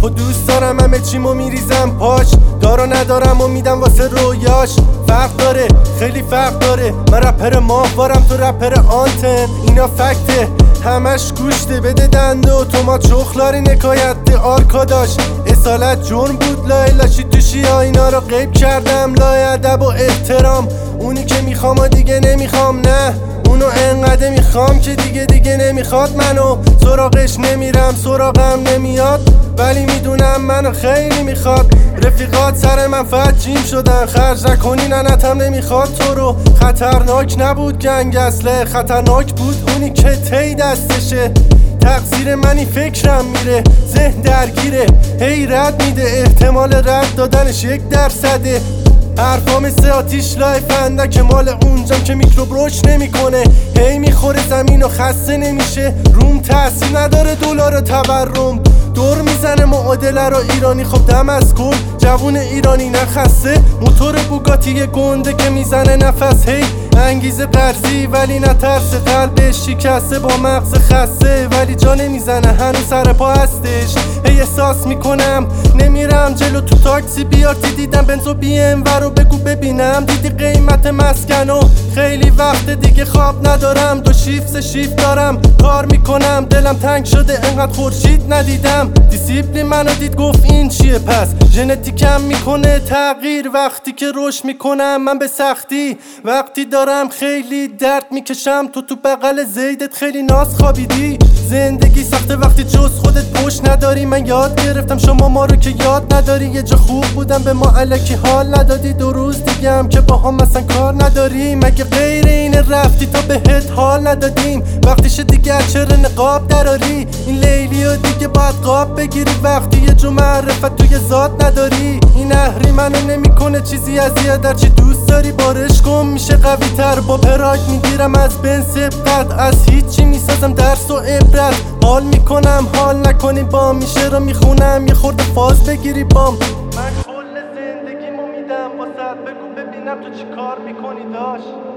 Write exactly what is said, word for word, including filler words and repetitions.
دوست دارم همه چیمو میریزم پاش، دارو ندارم و میدم واسه رویاش. فرق داره خیلی فرق داره، من رپر ماهوارم تو رپر آنتن. اینا فکته همش گوشته، بده دنده و تومات شخلاری نکایت آرکاداش. اصالت جرم بود لای لاشی توشی ها، اینا رو غیب کردم لای ادب و احترام. اونی که میخوام و دیگه نمیخوام، نه اونو انقدر میخوام که دیگه دیگه نمیخواد منو. سراغش نمیرم سراغم نمیاد، ولی میدونم منو خیلی میخواد. رفیقات سر من فجیم شدن، خرج نکنی ننتم نمیخواد تو رو. خطرناک نبود گنگ اصله، خطرناک بود اونی که تی دستشه. تقصیر منی فکرم میره ذهن درگیره، هی رد میده احتمال رد دادنش یک درصده. حرفا مثل آتیش لای فندک مال اونجام که میکروب روش نمیکنه، هی میخوره زمین و خسته نمیشه. روم تاثیر نداره دلار و تورم، دور میزنه معادله رو ایرانی. خب دم از کن جوون ایرانی نخسته، موتور بوگاتی گنده که میزنه نفس. هی انگیزه قرضی ولی نترسه، قلبش شکسته با مغز خسته، ولی جا نمیزنه هنوز سر پا هستش. هی احساس میکنم نمیرم جلو تو تاکسی بیارتی، دیدم بنزو بی ام و رو بگو ببینم. دیدی قیمت مسکن و خیلی وقت دیگه خواب ندارم، دو شیفت سه شیفت دارم کار میکنم. دلم تنگ شده انقدر خورشید ندیدم، دیسیپلین منو دید گفت این چیه پس. ژنتیکم میکنه تغییر وقتی که رشد میکنم من به سختی. وقتی دارم خیلی درد میکشم تو تو بغل زیدت خیلی ناز خوابیدی. زندگی سخته وقتی جز خودت پشت نداری، من یاد گرفتم شما ما رو که یاد نداری. یه جا خوب بودم به ما الکی حال ندادی، دو روز دیگه هم که با هم مثلا کار نداری. مگه غیر این رفتی تا بهت حال ندادیم؟ وقتیش دیگه چرا نقاب دراری؟ این لیلی و دیگه باید قاب بگیری وقتی یه جو معرفت توی ذات نداری. این اهری منو نمیکنه چیزی اذیت، در چی دوست داری بارش کن میشه قوی تر. با پراید میگیرم از بن سبقت، از هیچی میسازم درس و عبرت. حال میکنم حال نکنی بام، میشه رو میخونم یه خورده فاز بگیری بام. من کل زندگیمو میدم واسه، بگو ببینم تو چی کار میکنی داش.